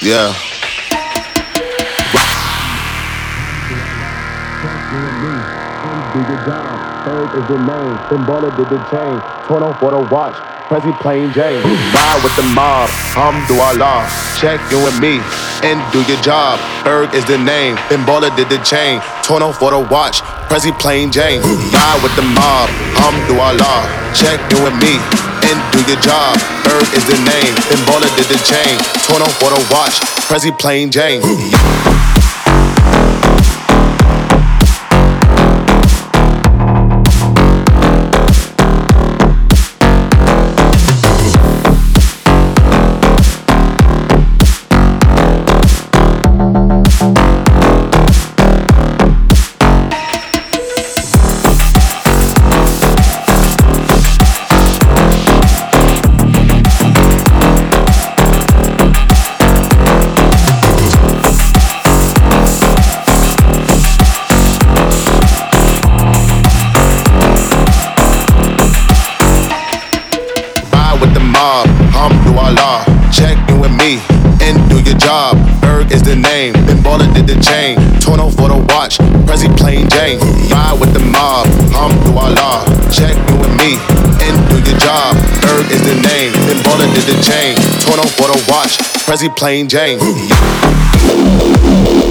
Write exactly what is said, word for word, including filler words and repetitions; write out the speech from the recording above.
Yeah. Do your job, Berg is the name. Then baller did the chain. Torn off for the watch. Prezi plain Jane. Ride with the mob, Alhamdulillah. Check you and me and do your job. Berg is the name. Then baller did the chain. Torn off for the watch. Prezi plain Jane. Ride with the mob, Alhamdulillah. Check you and me and do your job. Berg is the name. Then baller did the chain. Torn off for the watch. Prezi plain Jane. Alhamdulillah, check you and me and do your job. Berg is the name, then baller did the chain. Torn off for the watch, Prezi plain Jane. Ride with the mob, Alhamdulillah, check you and me and do your job. Berg is the name, then baller did the chain. Torn off for the watch, Prezi plain Jane.